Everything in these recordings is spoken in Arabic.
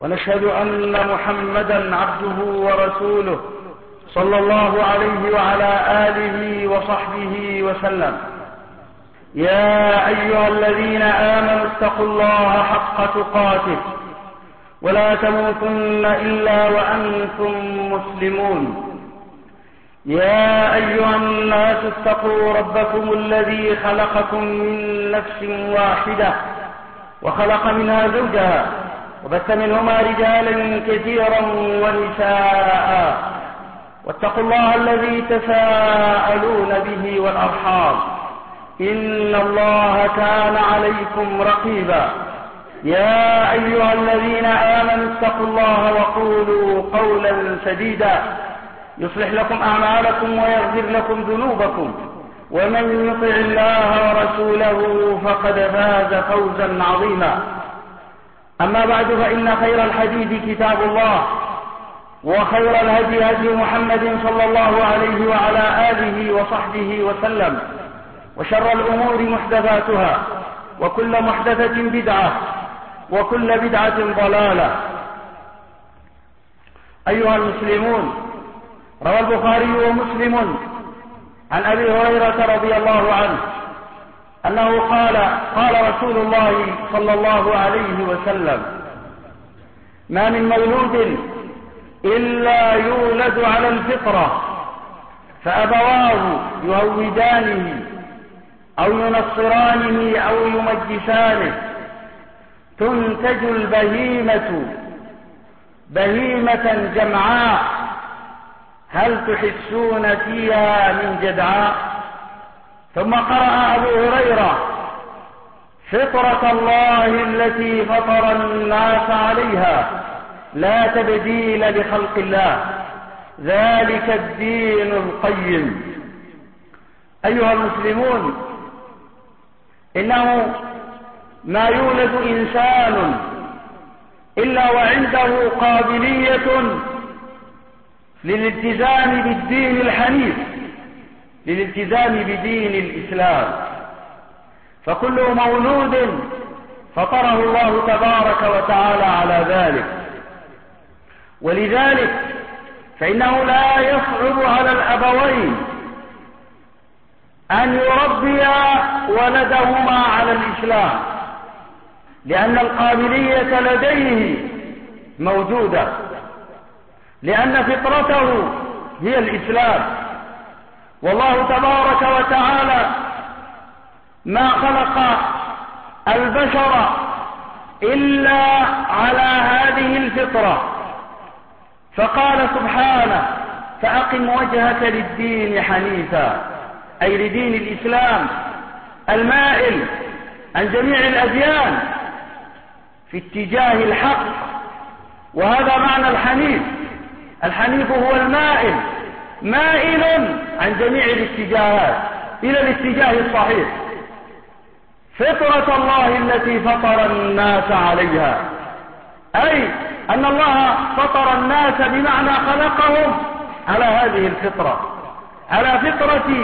ونشهد أن محمدا عبده ورسوله صلى الله عليه وعلى آله وصحبه وسلم. يا أيها الذين آمنوا اتقوا الله حق تقاته ولا تموتن إلا وأنتم مسلمون. يا أيها الناس اتقوا ربكم الذي خلقكم من نفس واحدة وخلق منها زوجها وبث منهما رجالا كثيرا ونساء، واتقوا الله الذي تساءلون به والأرحام إن الله كان عليكم رقيبا. يا أيها الذين آمنوا اتقوا الله وقولوا قولا سديدا يصلح لكم أعمالكم ويغفر لكم ذنوبكم، ومن يطع الله ورسوله فقد فاز فوزا عظيما. أما بعد، فإن خير الحديث كتاب الله، وخير الهدي هدي محمد صلى الله عليه وعلى آله وصحبه وسلم، وشر الأمور محدثاتها، وكل محدثة بدعة، وكل بدعة ضلالة. أيها المسلمون، روى البخاري ومسلم عن أبي هريرة رضي الله عنه أنه قال رسول الله صلى الله عليه وسلم: ما من مولود إلا يولد على الفطرة، فأبواه يهودانه أو ينصرانه أو يمجسانه. تنتج البهيمة بهيمة جمعاء، هل تحسون فيها من جدعاء؟ ثم قرأ أبو هريرة: فطرة الله التي فطر الناس عليها لا تبديل لخلق الله، ذلك الدين القيم. أيها المسلمون، إنه ما يولد إنسان إلا وعنده قابلية للالتزام بالدين الحنيف، للالتزام بدين الإسلام، فكل مولود فطره الله تبارك وتعالى على ذلك. ولذلك فإنه لا يصعب على الأبوين أن يربيا ولدهما على الإسلام، لأن القابلية لديه موجودة، لأن فطرته هي الإسلام. والله تبارك وتعالى ما خلق البشر إلا على هذه الفطرة، فقال سبحانه: فأقم وجهك للدين حنيفا، أي لدين الإسلام المائل عن جميع الأديان في اتجاه الحق. وهذا معنى الحنيف. الحنيف هو المائل، مائل عن جميع الاتجاهات إلى الاتجاه الصحيح. فطرة الله التي فطر الناس عليها، أي أن الله فطر الناس بمعنى خلقهم على هذه الفطرة، على فطرة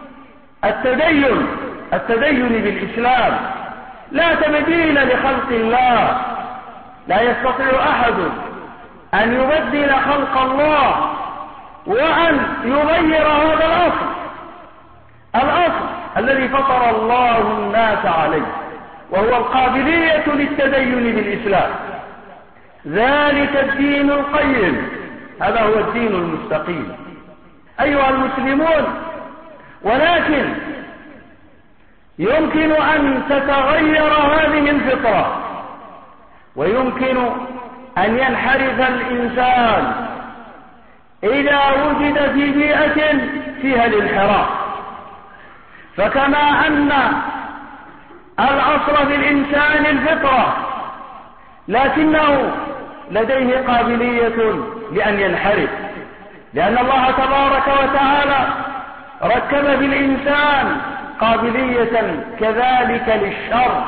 التدين بالإسلام. لا تبديل لخلق الله، لا يستطيع أحد أن يبدل خلق الله وأن يغير هذا الأصل الذي فطر الله الناس عليه، وهو القابلية للتدين بالإسلام. ذلك الدين القيم، هذا هو الدين المستقيم. أيها المسلمون، ولكن يمكن أن تتغير هذه الفطرة، ويمكن أن ينحرف الإنسان إذا وجد في بيئة فيها الانحراف. فكما أن الأصل في الإنسان الفطرة، لكنه لديه قابلية لأن ينحرف، لأن الله تبارك وتعالى ركب في الإنسان قابلية كذلك للشر.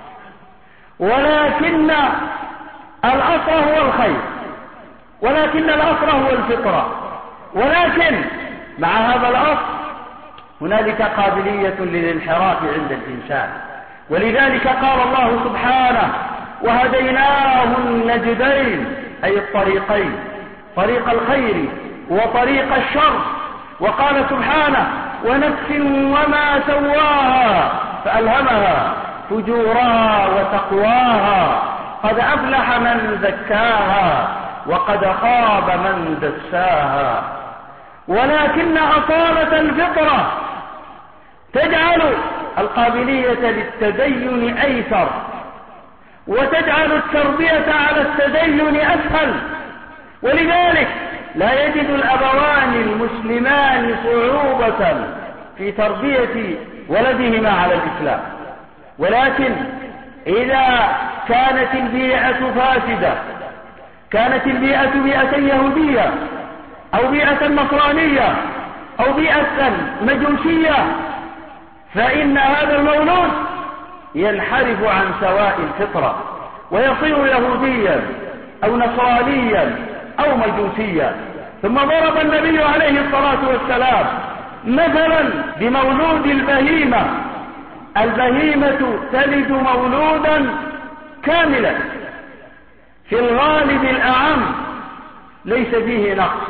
ولكن الأصل هو الخير، ولكن الأصل هو الفطرة. ولكن مع هذا الأصل هنالك قابلية للانحراف عند الإنسان. ولذلك قال الله سبحانه: وهديناه النجدين، أي الطريقين، طريق الخير وطريق الشر. وقال سبحانه: ونفس وما سواها فألهمها فجورها وتقواها قد أفلح من زكاها وقد خاب من دساها. ولكن أصالة الفطرة تجعل القابلية للتدين أيسر، وتجعل التربية على التدين أسهل. ولذلك لا يجد الأبوان المسلمان صعوبة في تربية ولدهما على الإسلام. ولكن إذا كانت البيئة فاسدة، كانت البيئة بيئة يهودية أو بيئة نصرانية أو بيئة مجوسية، فإن هذا المولود ينحرف عن سواء الفطرة ويصير يهوديا أو نصرانيا أو مجوسيا. ثم ضرب النبي عليه الصلاة والسلام مثلا بمولود البهيمة. البهيمة تلد مولودا كاملا في الغالب الأعم ليس فيه نقص.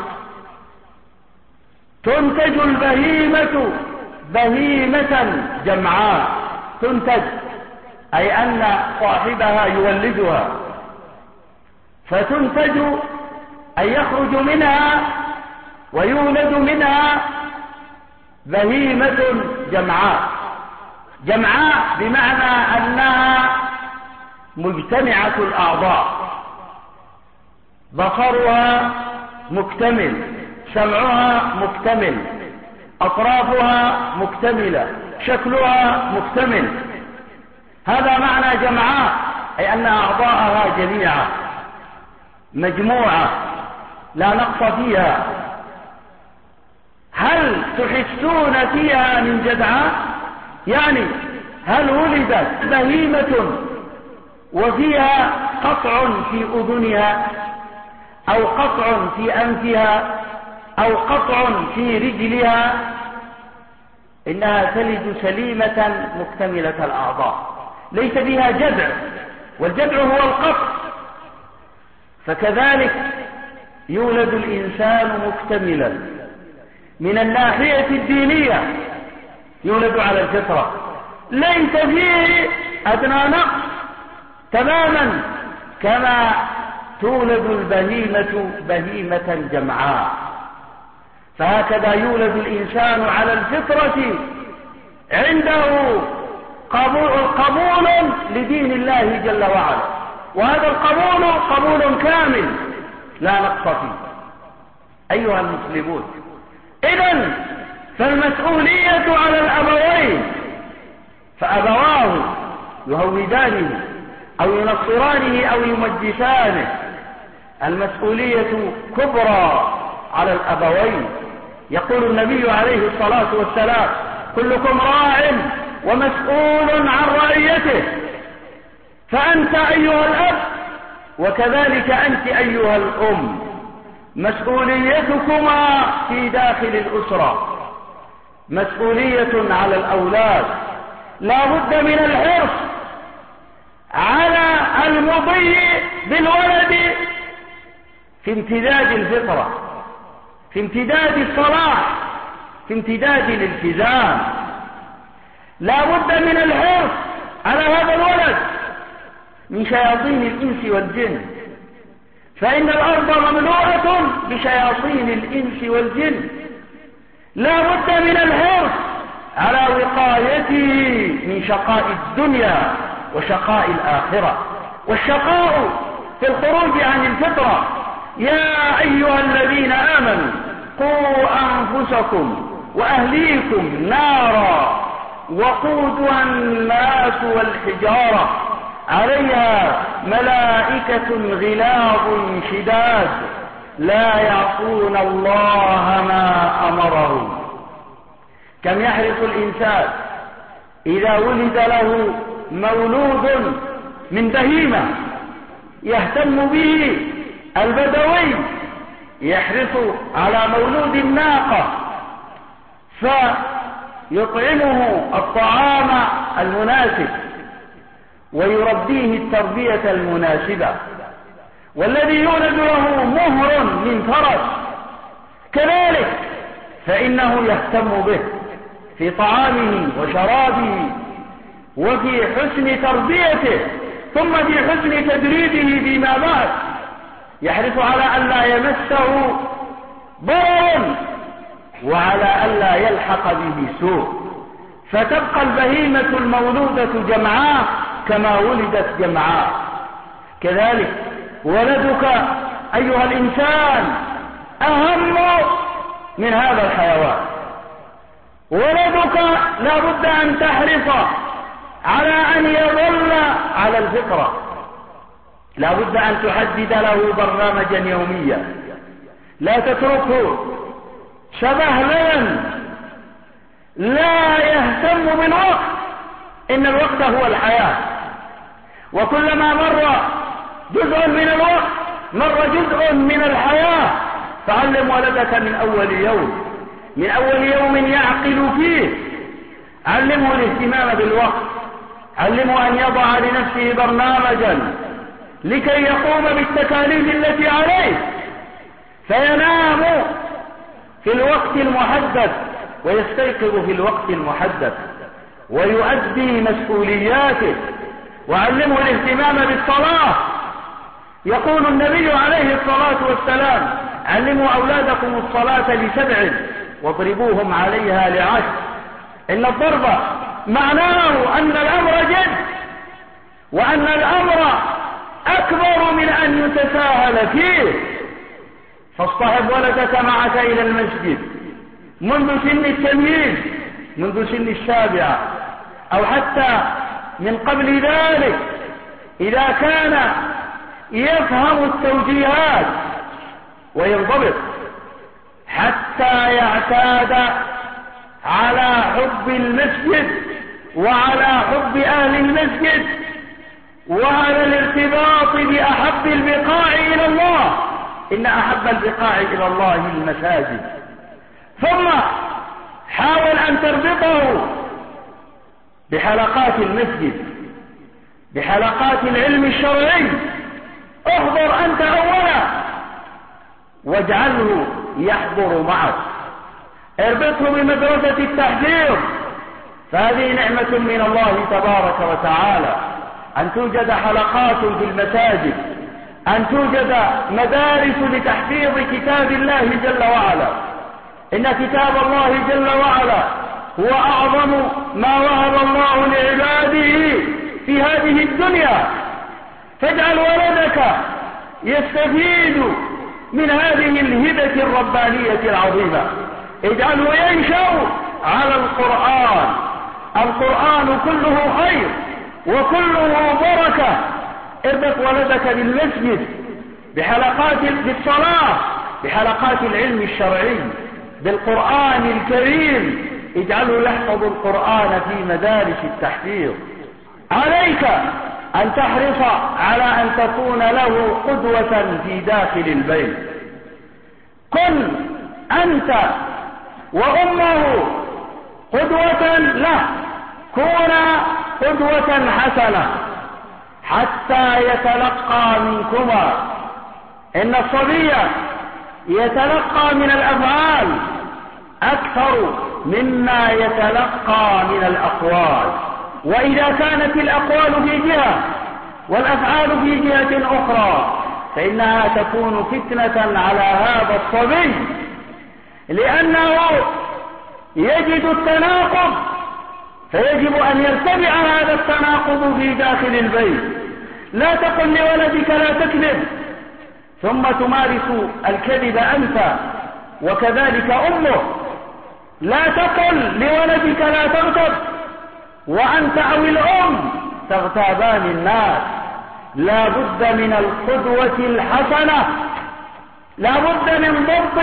تنتج البهيمة بهيمة جمعاء، تنتج أي أن صاحبها يولدها، فتنتج أي يخرج منها ويولد منها بهيمة جمعاء. جمعاء بمعنى أنها مجتمعة الأعضاء، بصرها مكتمل، سمعها مكتمل، أطرافها مكتملة، شكلها مكتمل. هذا معنى جمعاء، أي أن أعضاءها جميعا مجموعة لا نقص فيها. هل تحسون فيها من جدعاء؟ يعني هل ولدت بهيمة وفيها قطع في أذنها أو قطع في أنفها أو قطع في رجلها؟ إنها تلد سليمة مكتملة الأعضاء، ليس فيها جدع، والجدع هو القطع. فكذلك يولد الإنسان مكتملا من الناحية الدينية، يولد على الفطرة، ليس فيه أدنى نقص تماما، كما تولد البهيمة بهيمة جمعاء. فهكذا يولد الإنسان على الفطرة، عنده قبول لدين الله جل وعلا، وهذا القبول قبول كامل لا نقص فيه. أيها المسلمون، إذن فالمسؤولية على الأبوين، فأبواه يهودانه أو ينصرانه أو يمجسانه. المسؤولية كبرى على الأبوين. يقول النبي عليه الصلاة والسلام: كلكم راع ومسؤول عن رعيته. فأنت أيها الأب وكذلك أنت أيها الأم مسؤوليتكما في داخل الأسرة مسؤولية على الأولاد. لا بد من الحرص على المضي بالولد في امتداد الفطرة، في امتداد الصلاح، في امتداد الالتزام. لا بد من الحرص على هذا الولد من شياطين الإنس والجن، فإن الأرض مملوءة بشياطين الإنس والجن. لا بد من الحرص على وقايته من شقاء الدنيا وشقاء الآخرة، والشقاء في الخروج عن الفطرة. يا أيها الذين آمنوا قوا أنفسكم وأهليكم نارا وقودها الناس والحجارة عليها ملائكة غلاظ شداد لا يعصون الله ما أمرهم. كم يحرص الإنسان إذا ولد له مولود من بهيمة يهتم به. البدوي يحرص على مولود الناقة فيطعمه الطعام المناسب ويربيه التربية المناسبة. والذي يولد له مهر من فرس كذلك فإنه يهتم به في طعامه وشرابه وفي حسن تربيته، ثم في حسن تدريبه فيما بعد، يحرص على ألا يمسه ضرر وعلى ألا يلحق به سوء، فتبقى البهيمة المولودة جمعاء كما ولدت جمعاء. كذلك ولدك أيها الإنسان أهم من هذا الحيوان. ولدك لا بد أن تحرص على أن يظل على الفطرة، لا بد أن تحدد له برنامجا يوميا، لا تتركه شبهلا لا يهتم بالوقت، إن الوقت هو الحياة، وكلما مر جزء من الوقت مر جزء من الحياة. فعلم ولدك من أول يوم يعقل فيه، علمه الاهتمام بالوقت، علمه أن يضع لنفسه برنامجا لكي يقوم بالتكاليف التي عليه، فينام في الوقت المحدد ويستيقظ في الوقت المحدد ويؤدي مسؤولياته. وعلمه الاهتمام بالصلاة. يقول النبي عليه الصلاة والسلام: علموا أولادكم الصلاة ل7 واضربوهم عليها ل10. إن الضرب معناه أن الأمر جد، وأن الأمر أكبر من أن يتساهل فيه. فاصطحب ولدك معك إلى المسجد منذ سن التمييز، منذ سن 7 أو حتى من قبل ذلك، إذا كان يفهم التوجيهات وينضبط، حتى يعتاد على حب المسجد وعلى حب أهل المسجد وعلى الارتباط بأحب البقاع إلى الله. إن أحب البقاع إلى الله المساجد. ثم حاول أن تربطه بحلقات المسجد، بحلقات العلم الشرعي. احضر أنت أولا واجعله يحضر معك، اربطه بمدرسة التحفيظ، فهذه نعمة من الله تبارك وتعالى، أن توجد حلقات في المساجد، أن توجد مدارس لتحفيظ كتاب الله جل وعلا. إن كتاب الله جل وعلا هو أعظم ما وهب الله لعباده في هذه الدنيا، فاجعل ولدك يستفيد من هذه الهبة الربانية العظيمة، اجعله ينشأ على القرآن. القرآن كله خير وكله بركة. اربط ولدك بالمسجد، بحلقات بالصلاة، بحلقات العلم الشرعي، بالقرآن الكريم، اجعله يحفظ القرآن في مدارس التحفيظ. عليك أن تحرص على أن تكون له قدوة في داخل البيت. كن أنت وأمه قدوة له، كونا قدوة حسنة حتى يتلقى منكما. إن الصبي يتلقى من الأفعال أكثر مما يتلقى من الأقوال، وإذا كانت الأقوال في جهة والأفعال في جهة أخرى فإنها تكون فتنة على هذا الصبي، لأنه يجد التناقض، فيجب أن يرتفع هذا التناقض في داخل البيت. لا تقل لولدك لا تكذب ثم تمارس الكذب أنت، وكذلك أمه. لا تقل لولدك لا تغتب وأنت أو الأم تغتابان الناس. لا بد من القدوة الحسنة، لا بد من ضبط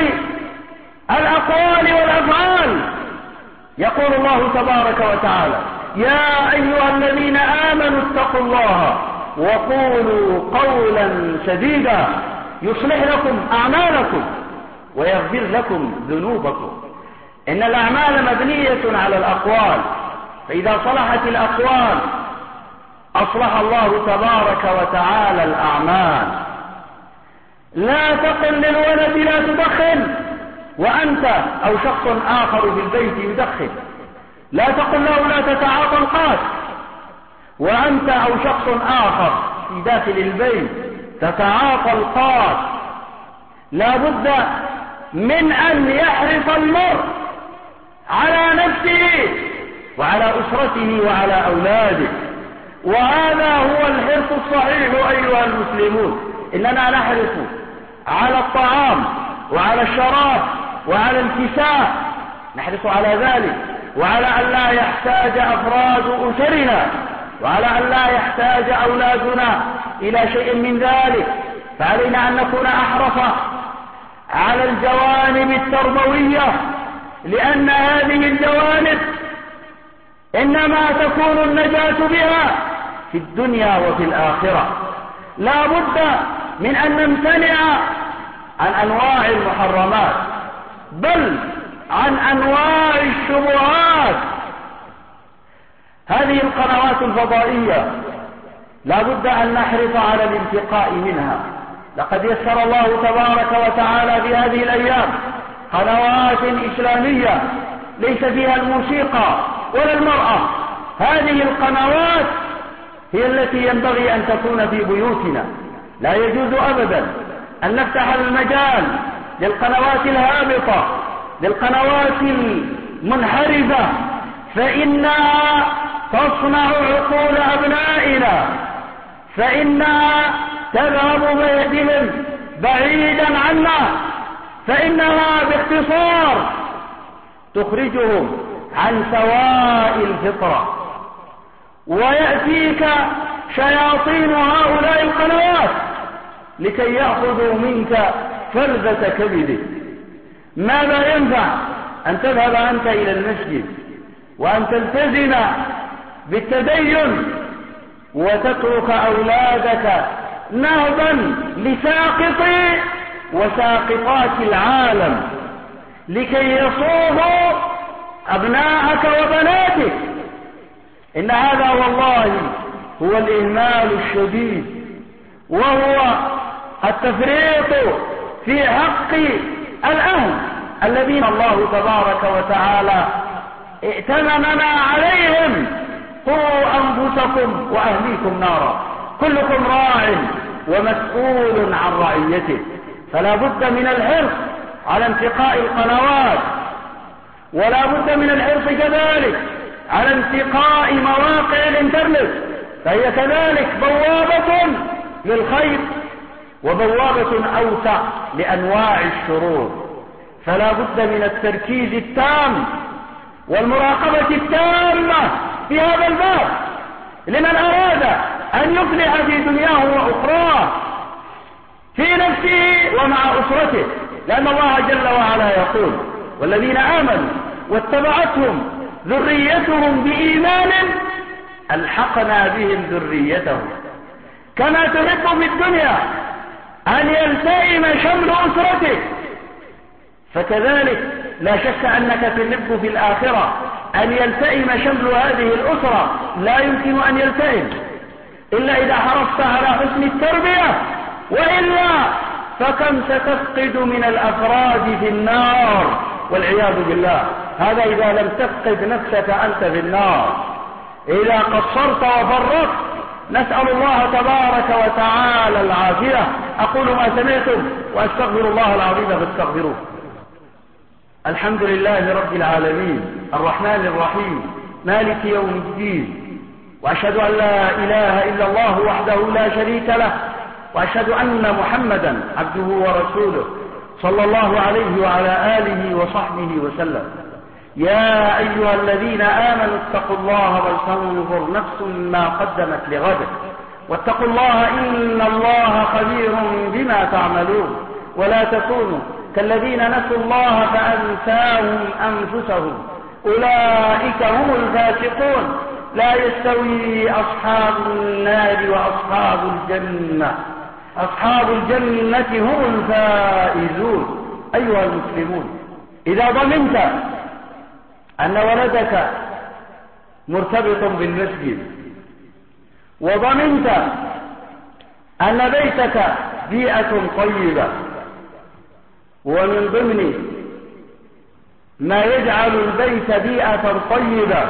الأقوال والأفعال. يقول الله تبارك وتعالى: يا أيها الذين آمنوا اتقوا الله وقولوا قولا سديدا يصلح لكم أعمالكم ويغفر لكم ذنوبكم. إن الأعمال مبنية على الأقوال، فإذا صلحت الأقوال أصلح الله تبارك وتعالى الأعمال. لا تقل للولد لا تدخن وأنت أو شخص آخر في البيت يدخن. لا تقل له لا تتعاطى القاس وأنت أو شخص آخر في داخل البيت تتعاطى القاس. لا بد من أن يحرص المرء على نفسه وعلى أسرته وعلى أولاده، وهذا هو الحرص الصحيح أيها المسلمون. إننا نحرص على الطعام وعلى الشراب وعلى الكساء، نحرص على ذلك، وعلى أن لا يحتاج أفراد أسرنا، وعلى أن لا يحتاج أولادنا إلى شيء من ذلك. فعلينا أن نكون أحرص على الجوانب التربوية، لأن هذه الجوانب إنما تكون النجاة بها في الدنيا وفي الآخرة. لا بد من أن نمتنع عن أنواع المحرمات، بل عن أنواع الشبهات. هذه القنوات الفضائية لا بد أن نحرص على الانتقاء منها. لقد يسر الله تبارك وتعالى في هذه الأيام قنوات إسلامية ليس فيها الموسيقى ولا المرأة. هذه القنوات هي التي ينبغي أن تكون في بيوتنا. لا يجوز أبدا أن نفتح المجال للقنوات الهابطة، للقنوات المنحرفة، فإنها تصنع عقول أبنائنا، فإنها تذهب بهم بعيدا عنا، فإنها باختصار تخرجهم عن سواء الفطرة. ويأتيك شياطين هؤلاء القنوات لكي يأخذوا منك فرزة كبدك. ماذا ينفع أن تذهب أنت إلى المسجد وأن تلتزم بالتدين وتترك أولادك نهبا لساقطي وساقطات العالم لكي يصوغوا أبناءك وبناتك؟ إن هذا والله هو الإهمال الشديد، وهو التفريط في حق الأهل الذين الله تبارك وتعالى ائتمننا عليهم. قوا أنفسكم وأهليكم نارا، كلكم راع ومسؤول عن رعيته. فلا بد من الحرص على انتقاء القنوات، ولا بد من الحرص كذلك على انتقاء مواقع الانترنت، فهي كذلك بوابة للخير وبوابة أوسع لأنواع الشرور. فلا بد من التركيز التام والمراقبة التامة في هذا الباب لمن أراد أن يفلح في دنياه وأخراه، في نفسه ومع أسرته. لأن الله جل وعلا يقول: والذين آمنوا واتبعتهم ذريتهم بإيمان ألحقنا بهم ذريتهم. كما تحب في الدنيا أن يلتئم شمل أسرتك، فكذلك لا شك أنك تحب في الآخرة أن يلتئم شمل هذه الأسرة. لا يمكن أن يلتئم إلا إذا حرصت على حسن التربية، وإلا فكم ستفقد من الأفراد في النار والعياذ بالله. هذا إذا لم تفقد نفسك أنت في النار. إذا قصرت وفرطت نسأل الله تبارك وتعالى العافية. أقول ما سمعتم وأستغفر الله العظيم فاستغفروه. الحمد لله رب العالمين الرحمن الرحيم مالك يوم الدين، وأشهد أن لا إله إلا الله وحده لا شريك له، وأشهد أن محمدا عبده ورسوله صلى الله عليه وعلى آله وصحبه وسلم. يا أيها الذين آمنوا اتقوا الله ولتنظر نفس ما قدمت لغد، واتقوا الله إن الله خبير بما تعملون. ولا تكونوا كالذين نسوا الله فأنساهم أنفسهم أولئك هم الفاسقون. لا يستوي أصحاب النار وأصحاب الجنة، أصحاب الجنة هم الفائزون. أيها المسلمون، إذا ضمنت أن ولدك مرتبط بالمسجد وضمنت أن بيتك بيئة طيبة، ومن ضمن ما يجعل البيت بيئة طيبة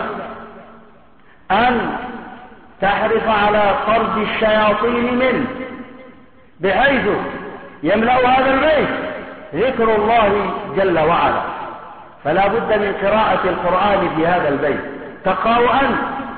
أن تحرص على طرد الشياطين منه، بحيث يملأ هذا البيت ذكر الله جل وعلا. فلا بد من قراءة القرآن في هذا البيت، تقرأ أنت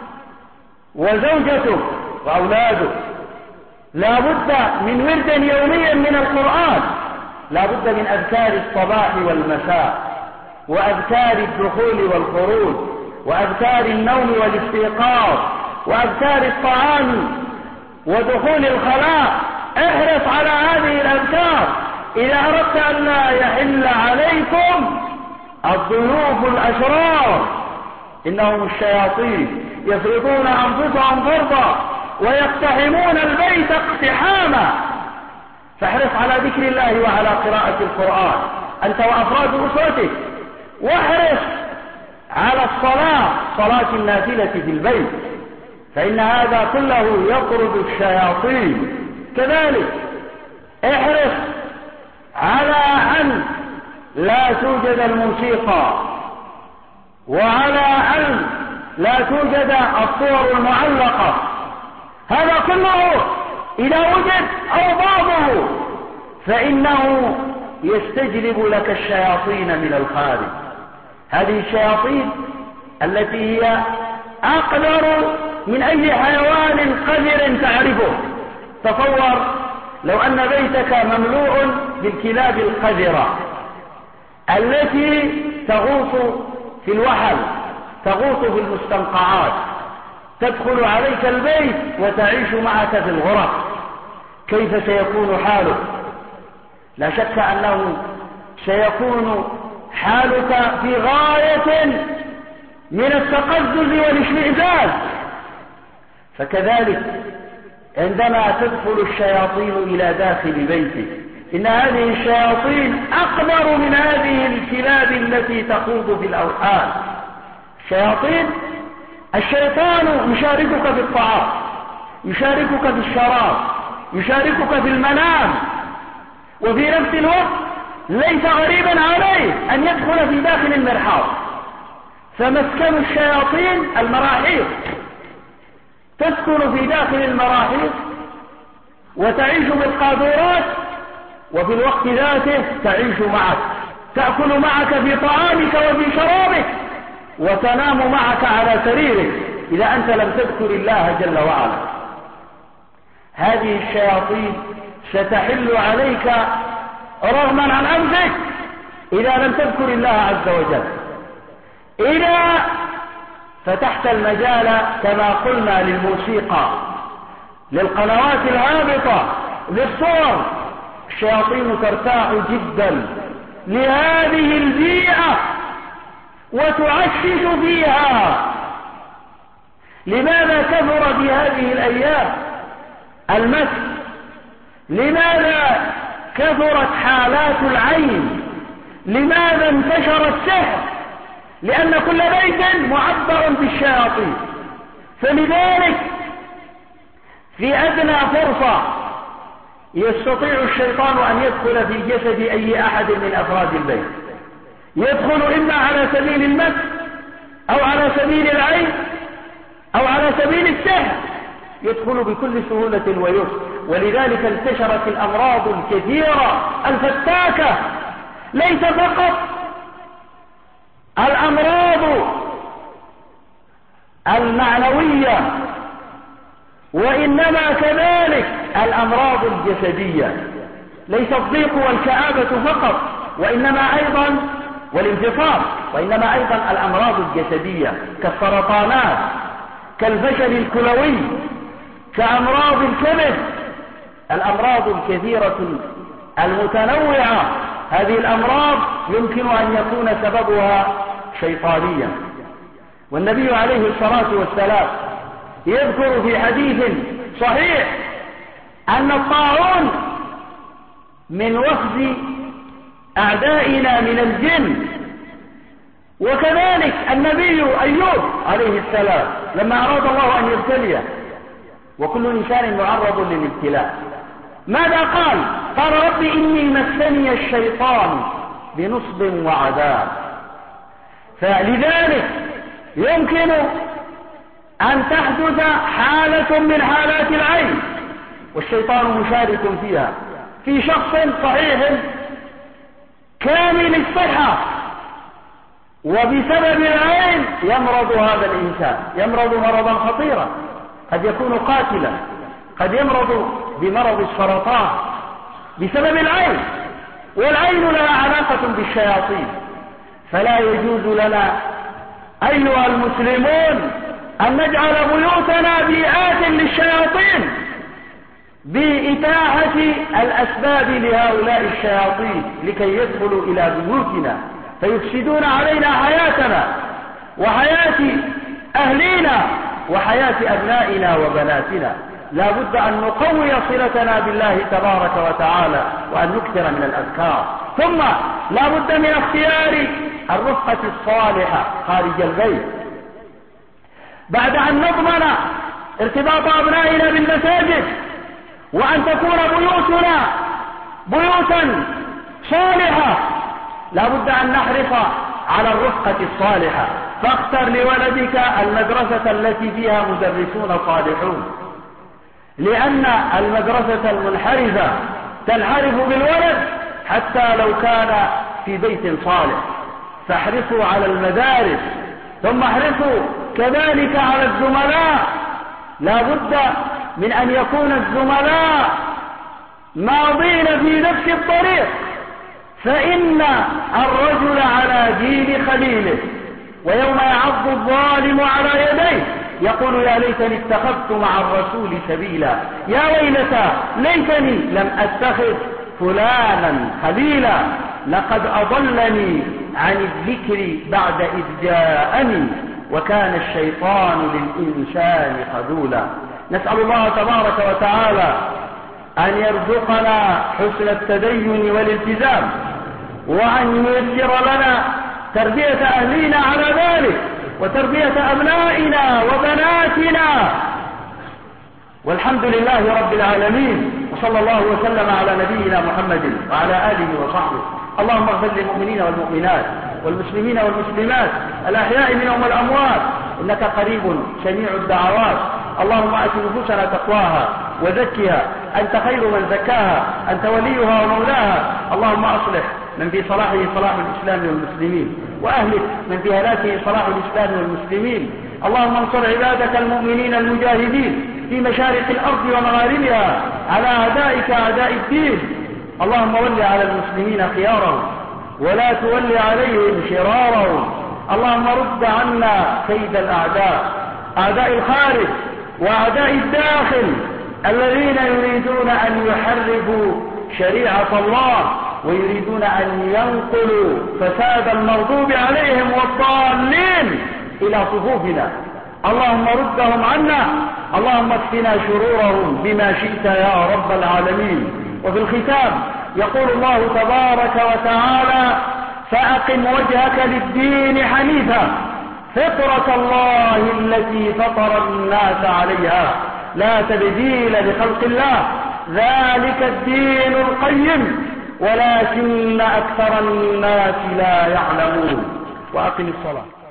وزوجتك وأولادك. لا بد من ورد يوميا من القرآن، لا بد من أذكار الصباح والمساء، وأذكار الدخول والخروج، وأذكار النوم والاستيقاظ، وأذكار الطعام ودخول الخلاء. احرص على هذه الأذكار إذا أردت أن لا يحل عليكم الضيوف الأشرار، إنهم الشياطين يفرضون أنفسهم فرضا ويقتحمون البيت اقتحاما. فاحرص على ذكر الله وعلى قراءة القرآن أنت وأفراد أسرتك، واحرص على الصلاة، صلاة النافلة في البيت، فإن هذا كله يطرد الشياطين. كذلك احرص على أن لا توجد الموسيقى، وعلى أن لا توجد الصور المعلقة. هذا كله إذا وجد أو بعضه فإنه يستجلب لك الشياطين من الخارج. هذه الشياطين التي هي أقدر من أي حيوان قذر تعرفه. تصور لو أن بيتك مملوء بالكلاب القذرة التي تغوص في الوحل، تغوص في المستنقعات، تدخل عليك البيت وتعيش معك في الغرف، كيف سيكون حالك؟ لا شك أنه سيكون حالك في غاية من التقزز والاشمئزاز. فكذلك عندما تدخل الشياطين إلى داخل بيتك، إن هذه الشياطين أقدر من هذه الكلاب التي تخوض في الأوحال. الشيطان يشاركك في الطعام، يشاركك في الشراب، يشاركك في المنام، وفي نفس الوقت ليس غريبا عليه أن يدخل في داخل المرحاض. فمسكن الشياطين المراحيض، تسكن في داخل المراحيض وتعيش بالقاذورات، وفي الوقت ذاته تعيش معك، تأكل معك في طعامك وفي شرابك، وتنام معك على سريرك إذا أنت لم تذكر الله جل وعلا. هذه الشياطين ستحل عليك رغما عن أنفك إذا لم تذكر الله عز وجل. إذا فتحت المجال كما قلنا للموسيقى، للقنوات الهابطة، للصور، الشياطين ترتاح جدا لهذه البيئة وتعشش فيها. لماذا كثر في هذه الأيام المس؟ لماذا كثرت حالات العين؟ لماذا انتشر السحر؟ لأن كل بيت معبر بالشياطين. فلذلك في أدنى فرصة يستطيع الشيطان أن يدخل في جسد أي أحد من أفراد البيت، يدخل إما على سبيل المس أو على سبيل العين أو على سبيل السحر، يدخل بكل سهولة ويسر. ولذلك انتشرت الأمراض الكثيرة الفتاكة، ليس فقط الأمراض المعنوية، وإنما كذلك الأمراض الجسدية، ليس الضيق والكآبة فقط، وإنما أيضا والانتصاب، وإنما أيضا الأمراض الجسدية كالسرطانات، كالفشل الكلوي، كأمراض الكبد. الأمراض الكثيرة المتنوعة، هذه الأمراض يمكن أن يكون سببها شيطانيا. والنبي عليه الصلاة والسلام يذكر في حديث صحيح أن الطاعون من وفد أعدائنا من الجن. وكذلك النبي أيوب عليه السلام لما أراد الله أن يبتليه وكل إنسان معرض للابتلاء. ماذا قال؟ قال رب إني مسني الشيطان بنصب وعذاب. فلذلك يمكن أن تحدث حالة من حالات العين والشيطان مشارك فيها في شخص صحيح كامل الصحة، وبسبب العين يمرض هذا الإنسان، يمرض مرضا خطيرا قد يكون قاتلا، قد يمرض بمرض السرطان بسبب العين، والعين لها علاقة بالشياطين. فلا يجوز لنا أيها المسلمون أن نجعل بيوتنا بيئات للشياطين بإتاحة الأسباب لهؤلاء الشياطين لكي يدخلوا إلى بيوتنا فيفسدون علينا حياتنا وحياة أهلنا وحياة أبنائنا وبناتنا. لا بد أن نقوي صلتنا بالله تبارك وتعالى وأن نكثر من الأذكار. ثم لا بد من اختيار الرفقة الصالحة خارج البيت بعد أن نضمن ارتباط أبنائنا بالمساجد، وأن تكون بيوتنا بيوتا صالحة. لا بد أن نحرص على الرفقة الصالحة. فاختر لولدك المدرسة التي فيها مدرسون صالحون، لأن المدرسة المنحرفة تنحرف بالولد حتى لو كان في بيت صالح. فاحرصوا على المدارس، ثم احرصوا كذلك على الزملاء. لا بد من أن يكون الزملاء ماضين في نفس الطريق، فإن الرجل على دين خليله، ويوم يعض الظالم على يديه يقول يا ليتني اتخذت مع الرسول سبيلا، يا ويلتى ليتني لم أتخذ فلانا خليلا، لقد أضلني عن الذكر بعد إذ جاءني وكان الشيطان للإنسان خذولا. نسأل الله تبارك وتعالى أن يرزقنا حسن التدين والالتزام، وأن ييسر لنا تربية أهلنا على ذلك وتربية أبنائنا وبناتنا، والحمد لله رب العالمين، وصلى الله وسلم على نبينا محمد وعلى آله وصحبه. اللهم اغفر للمؤمنين والمؤمنات والمسلمين والمسلمات الأحياء منهم والأموات، إنك قريب سميع الدعوات. اللهم آت نفوسنا تقواها وزكها، أنت خير من زكاها، أنت وليها ومولاها. اللهم أصلح من في صلاحه صلاح الإسلام والمسلمين، وأهلك من في هلاكه صلاح الإسلام والمسلمين. اللهم انصر عبادك المؤمنين المجاهدين في مشارق الأرض ومغاربها على أعدائك أعداء الدين. اللهم ول على المسلمين خيارهم ولا تول عليهم شرارهم. اللهم رد عنا كيد الأعداء، أعداء الخارج وأعداء الداخل، الذين يريدون أن يحرفوا شريعة الله ويريدون أن ينقلوا فساد المغضوب عليهم والضالين إلى صفوفنا. اللهم ردهم عنا، اللهم اكفنا شرورهم بما شئت يا رب العالمين. وفي الختام يقول الله تبارك وتعالى فأقم وجهك للدين حنيفا فطرة الله التي فطر الناس عليها لا تبديل لخلق الله ذلك الدين القيم ولكن أكثر الناس لا يعلمون. وأقم الصلاة.